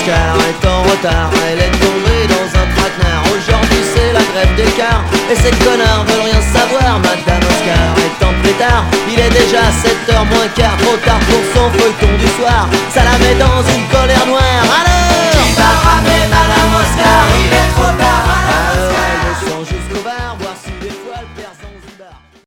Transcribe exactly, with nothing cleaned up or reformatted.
Oscar est en retard, elle est tombée dans un traquenard. Aujourd'hui c'est la grève des cars et ces connards veulent rien savoir. Madame Oscar est en pétard, il est déjà sept heures moins quart. Trop tard pour son feuilleton du soir, ça la met dans une colère noire. Alors